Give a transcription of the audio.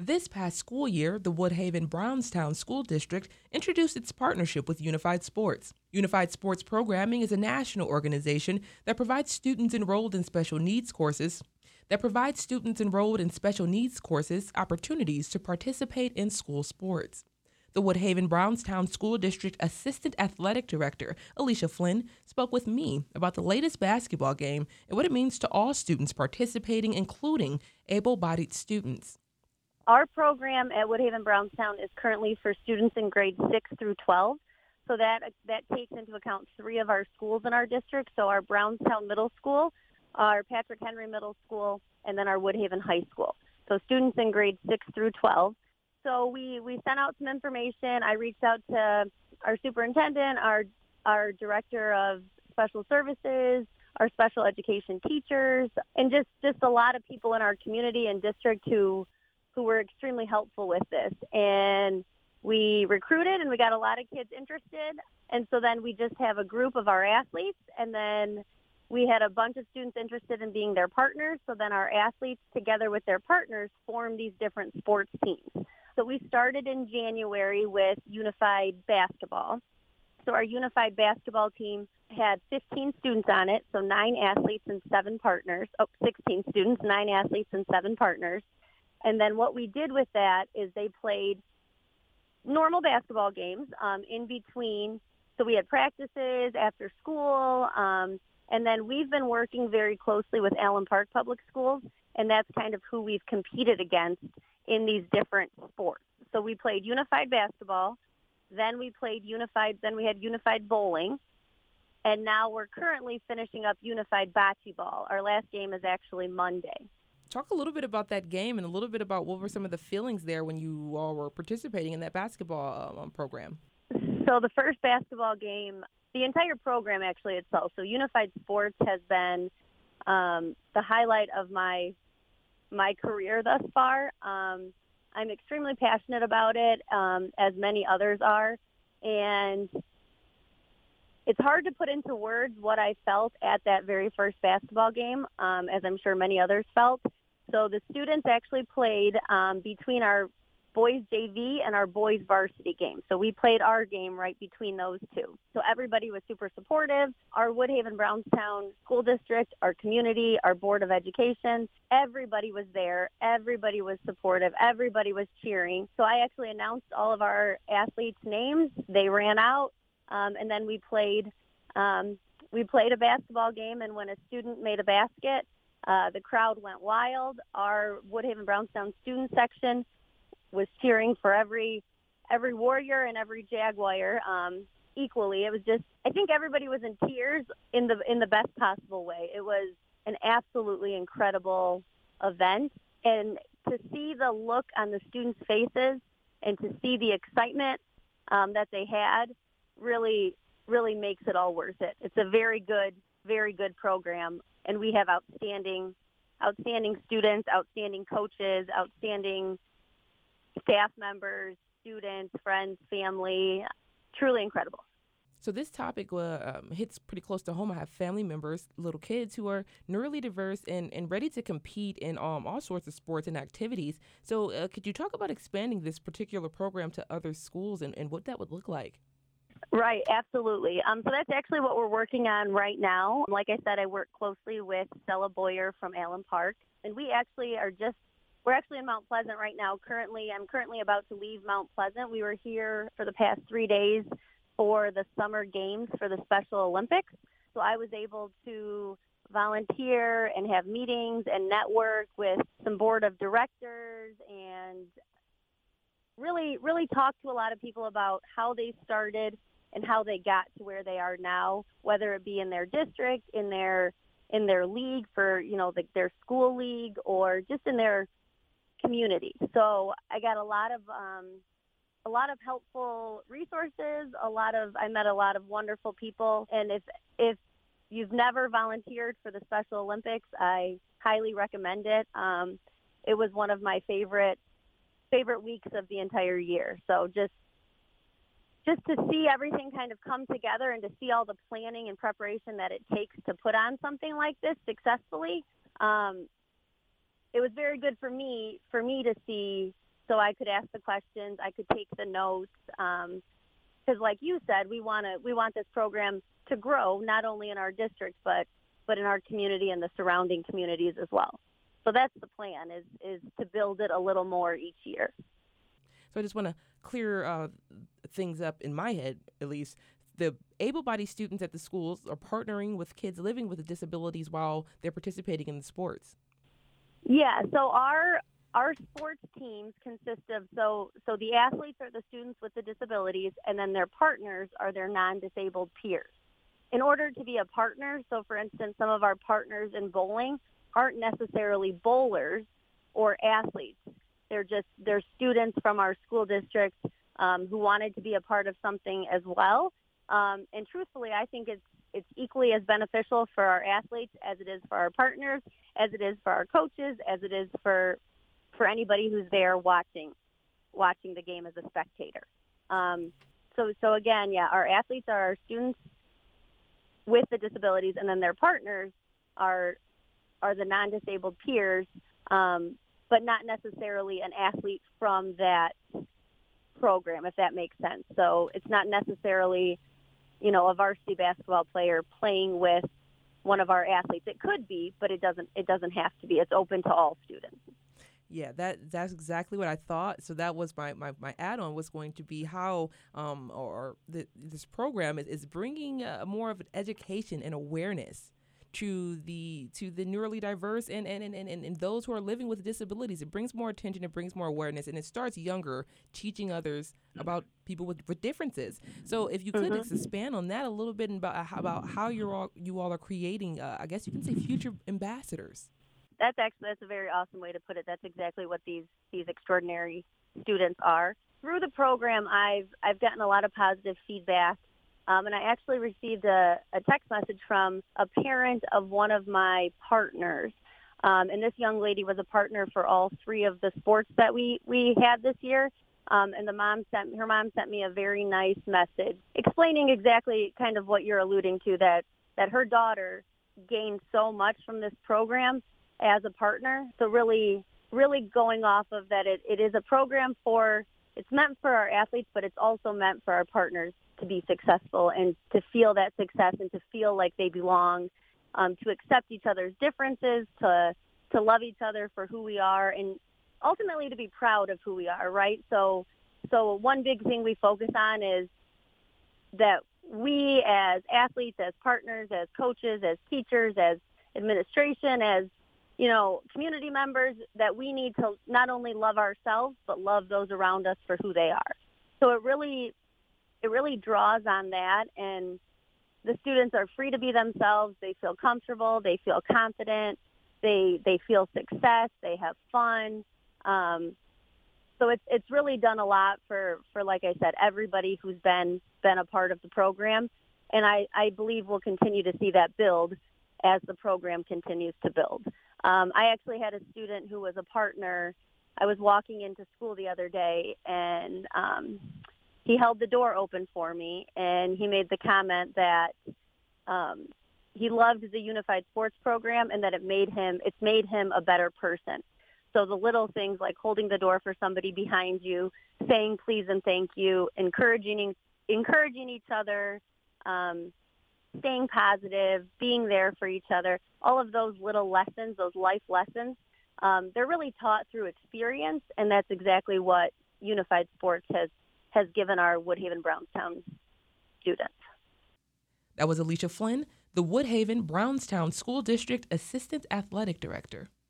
This past school year, the Woodhaven Brownstown School District introduced its partnership with Unified Sports. Unified Sports Programming is a national organization that provides students enrolled in special needs courses opportunities to participate in school sports. The Woodhaven Brownstown School District Assistant Athletic Director, Alicia Flynn, spoke with me about the latest basketball game and what it means to all students participating, including able-bodied students. Our program at Woodhaven Brownstown is currently for students in grades 6 through 12. So that takes into account 3 of our schools in our district. So our Brownstown Middle School, our Patrick Henry Middle School, and then our Woodhaven High School. So students in grades 6 through 12. So we sent out some information. I reached out to our superintendent, our director of special services, our special education teachers, and just a lot of people in our community and district who were extremely helpful with this. And we recruited and we got a lot of kids interested. And so then we just have a group of our athletes, and then we had a bunch of students interested in being their partners. So then our athletes, together with their partners, formed these different sports teams. So we started in January with unified basketball. So our unified basketball team had 15 students on it, so 9 athletes and 7 partners. 16 students, 9 athletes and 7 partners. And then what we did with that is they played normal basketball games in between. So we had practices after school, and then we've been working very closely with Allen Park Public Schools, and that's kind of who we've competed against in these different sports. So we played unified basketball, then we had unified bowling, and now we're currently finishing up unified bocce ball. Our last game is actually Monday. Talk a little bit about that game and a little bit about what were some of the feelings there when you all were participating in that basketball program. So the first basketball game, the entire program actually itself, so Unified Sports has been the highlight of my career thus far. I'm extremely passionate about it, as many others are, and it's hard to put into words what I felt at that very first basketball game, as I'm sure many others felt. So the students actually played between our boys JV and our boys varsity game. So we played our game right between those two. So everybody was super supportive. Our Woodhaven Brownstown School District, our community, our Board of Education, everybody was there. Everybody was supportive. Everybody was cheering. So I actually announced all of our athletes' names. They ran out. And then we played a basketball game, and when a student made a basket, the crowd went wild. Our Woodhaven Brownstown student section was cheering for every Warrior and every Jaguar equally. It was just, I think everybody was in tears in the best possible way. It was an absolutely incredible event, and to see the look on the students' faces and to see the excitement that they had really makes it all worth it. It's a very good program, and we have outstanding students, outstanding coaches, outstanding staff members, students, friends, family. Truly incredible. So this topic hits pretty close to home. I have family members, little kids who are neurodiverse and ready to compete in all sorts of sports and activities. So could you talk about expanding this particular program to other schools and what that would look like? Right, absolutely. So that's actually what we're working on right now. Like I said, I work closely with Stella Boyer from Allen Park, and we're actually in Mount Pleasant right now. I'm currently about to leave Mount Pleasant. We were here for the past 3 days for the summer games for the Special Olympics. So I was able to volunteer and have meetings and network with some board of directors and really talk to a lot of people about how they started and how they got to where they are now, whether it be in their district, in their league for, their school league, or just in their community. So I got a lot of helpful resources. I met a lot of wonderful people. And if you've never volunteered for the Special Olympics, I highly recommend it. It was one of my favorite weeks of the entire year. So just to see everything kind of come together and to see all the planning and preparation that it takes to put on something like this successfully, it was very good for me to see so I could ask the questions, I could take the notes, because like you said, we want this program to grow not only in our district but in our community and the surrounding communities as well. So that's the plan, is to build it a little more each year. So I just want to clear things up in my head, at least. The able-bodied students at the schools are partnering with kids living with disabilities while they're participating in the sports. Yeah, so our sports teams consist of, so the athletes are the students with the disabilities, and then their partners are their non-disabled peers. In order to be a partner, so for instance, some of our partners in bowling aren't necessarily bowlers or athletes. They're students from our school district who wanted to be a part of something as well. And truthfully, I think it's equally as beneficial for our athletes as it is for our partners, as it is for our coaches, as it is for anybody who's there watching the game as a spectator. So again, yeah, our athletes are our students with the disabilities, and then their partners are the non-disabled peers, but not necessarily an athlete from that program, if that makes sense. So it's not necessarily, a varsity basketball player playing with one of our athletes. It could be, but it doesn't have to be. It's open to all students. Yeah, that's exactly what I thought. So that was my add-on was going to be how this program is bringing more of an education and awareness to the neurally diverse and those who are living with disabilities. It brings more attention, it brings more awareness, and it starts younger, teaching others about people with differences. So if you could just expand on that a little bit about how you all are creating, I guess you can say, future ambassadors. That's a very awesome way to put it. That's exactly what these extraordinary students are. Through the program, I've gotten a lot of positive feedback, and I actually received a text message from a parent of one of my partners. And this young lady was a partner for all three of the sports that we had this year. And her mom sent me a very nice message explaining exactly kind of what you're alluding to, that her daughter gained so much from this program as a partner. So really going off of that, it is a program it's meant for our athletes, but it's also meant for our partners to be successful and to feel that success and to feel like they belong, to accept each other's differences, to love each other for who we are, and ultimately to be proud of who we are, right? So one big thing we focus on is that we as athletes, as partners, as coaches, as teachers, as administration, as community members, that we need to not only love ourselves, but love those around us for who they are. So it really draws on that, and the students are free to be themselves. They feel comfortable. They feel confident. They feel success. They have fun. So it's really done a lot for, like I said, everybody who's been a part of the program, and I believe we'll continue to see that build as the program continues to build. I actually had a student who was a partner. I was walking into school the other day, and he held the door open for me, and he made the comment that he loved the Unified Sports Program and that it's made him a better person. So the little things like holding the door for somebody behind you, saying please and thank you, encouraging each other, staying positive, being there for each other, all of those little lessons, those life lessons, they're really taught through experience, and that's exactly what Unified Sports has given our Woodhaven Brownstown students. That was Alicia Flynn, the Woodhaven Brownstown School District Assistant Athletic Director.